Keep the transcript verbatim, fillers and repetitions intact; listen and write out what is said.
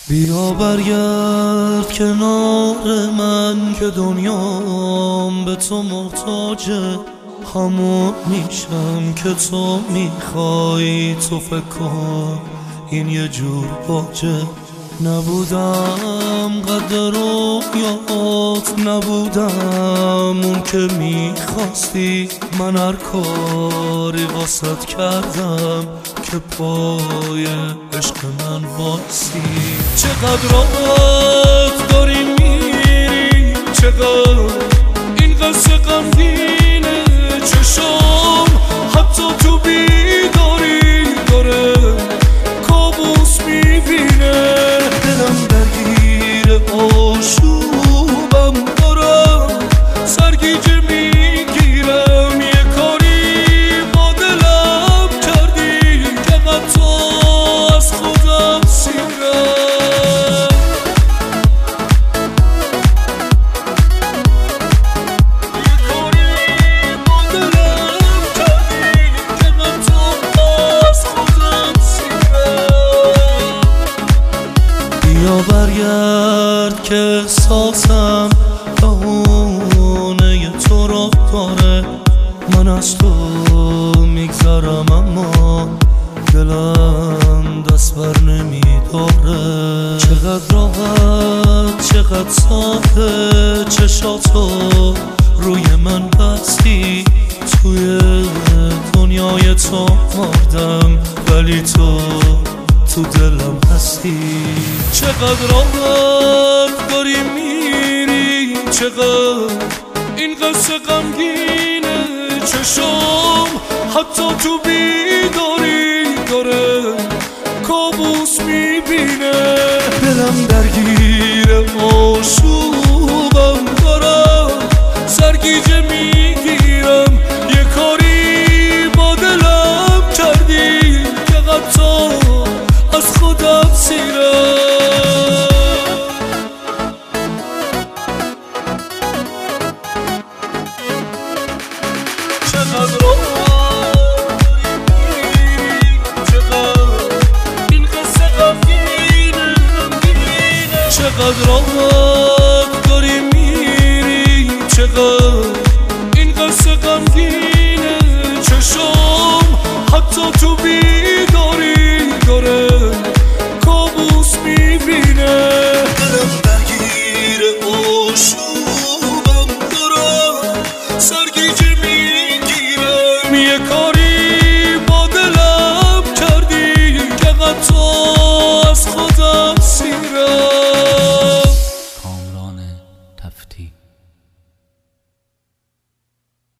بیا برگرد کنار من که دنیام به تو محتاجه. همون میشم که تو میخوای، تو فکر کن این یه جور باجه. نبودم قدر رویات، نبودم اون که میخواستی. من هر کاری واسط کردم که پای عشق من واسی. چقدر راحت داری میری، چقدر این قصه غمگینه. چشم حتی تو بیداری داره کابوس میبینه. دلم درگیر آشوبم دارم، سرگیجه میگیرم. یه کاری با دلم کردی که حتی از خودم سیرم. یه کاری با دلم کردی که حتی از خودم سیرم. بیا برگرد که احساسم بهونه تو را داره. من از تو میگذرم اما دلم دست بر نمیداره. چقدر راحت، چقدر ساده، چشاتو روی من بستی. توی دنیای تو مردم ولی تو تو دلم هستی. چقدر راحت داری میری، چقدر این قصه غمگینه. چشم حتی تو بیداری داره کابوس میبینه. دلم درگیر آشوبم دارم، سرگیجه میگیرم. یه کاری با دلم کردی که حتی از خودم سیرم. چقدر چقدر این قصه غمگینه، غمگینه. چقدر